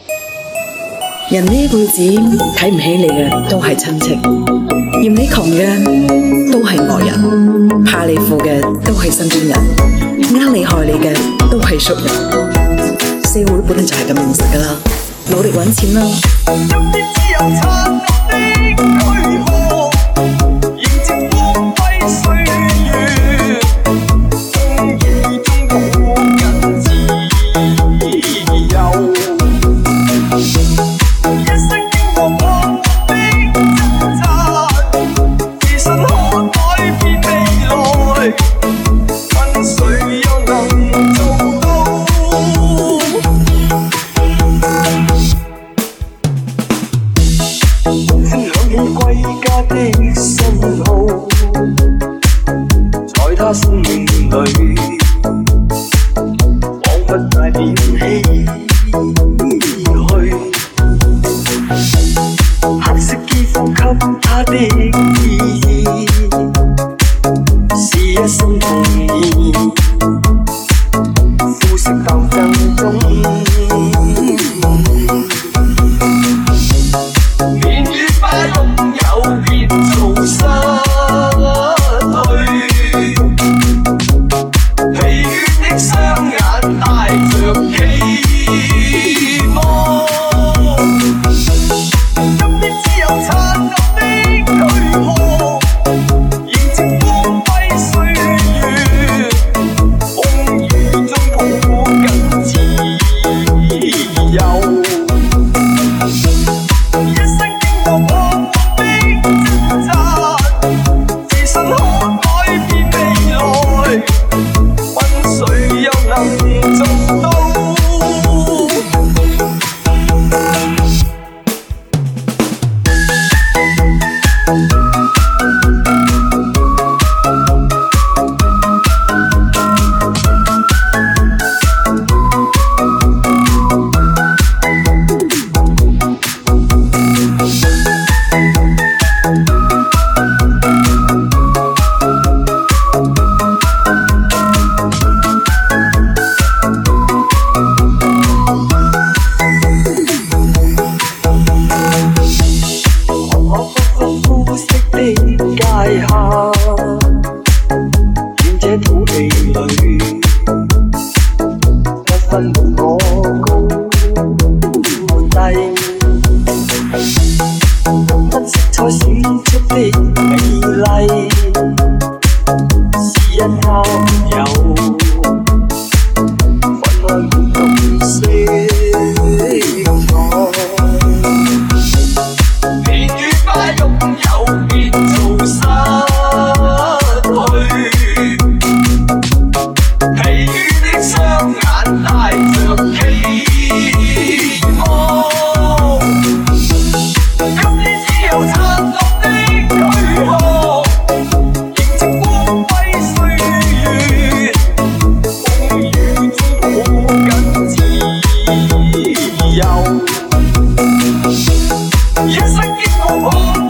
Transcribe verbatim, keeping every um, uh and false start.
人呢一輩子睇唔起你嘅都係親戚，嫌你窮嘅都係外人，怕你富嘅都係身邊人，呃你害你嘅都係熟人。社會本來就係咁現實噶啦，努力揾錢啦。 他生命裏，彷彿帶點唏噓。黑色肌膚給他的意義，是一生同意。膚色鬥爭中，年月把擁有變做失去。雙眼帶着期望，今天只有殘忍的軀殼，迎接光輝歲月，風雨中抱緊自由。一生經過彷徨的掙扎，自信可改變未來。誰又能做到？界下，願這土地裏，不分我高低，不色彩閃出的美麗，是因它有分開滿動色彩，年月把擁有變做失去，疲倦的雙眼帶着期望，今天只有殘留的軀殼，迎接光輝歲月，風雨中抱緊自由，一生經過彷